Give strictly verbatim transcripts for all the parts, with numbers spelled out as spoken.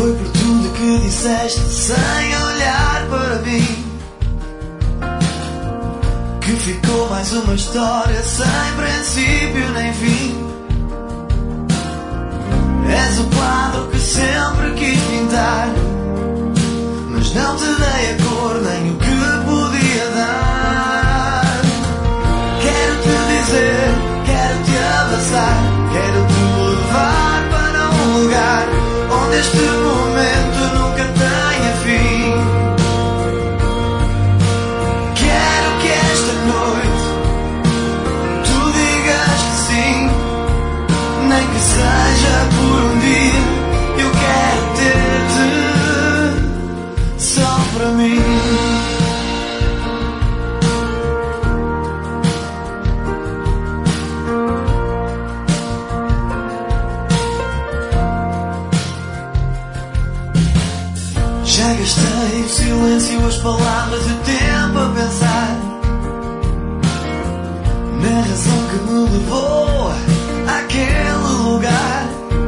Foi por tudo que disseste sem olhar para mim, que ficou mais uma história sem princípio nem fim. És o quadro que sempre quis pintar, mas não te dei a cor nem o que podia dar. Quero-te dizer, quero-te abraçar, quero-te levar para um lugar onde este momento nunca tenha fim. Quero que esta noite tu digas que sim, nem que seja por um dia. Eu quero ter-te só para mim. Já gastei o silêncio, as palavras e o tempo a pensar na razão que me levou àquele lugar.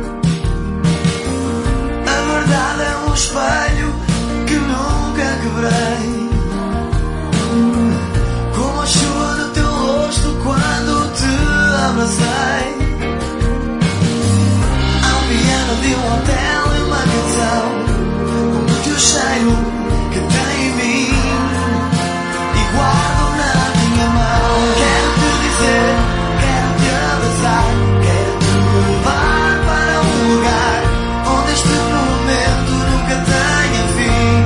A verdade é um espelho que nunca quebrei, como a chuva no teu rosto quando te abracei. Há um piano de um hotel e uma canção, o cheiro que tem em mim e guardo na minha mão. Quero-te dizer, quero-te abraçar, quero-te levar para um lugar onde este momento nunca tenha fim.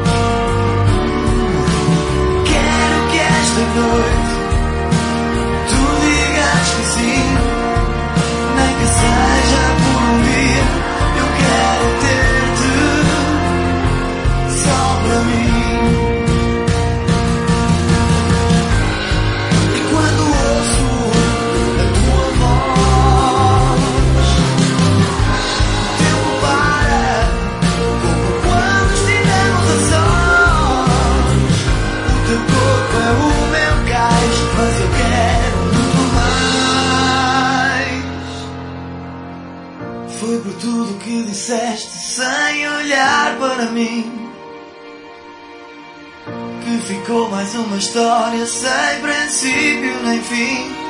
Quero que esta noite tu digas que sim, nem que seja por um dia. Eu quero ter-te só para mim. E quando ouço a tua voz, o tempo para, como quando estivemos a sós. O teu corpo é o meu cais, mas eu quero muito mais. Foi por tudo que disseste sem olhar para mim, que ficou mais uma história sem princípio nem fim.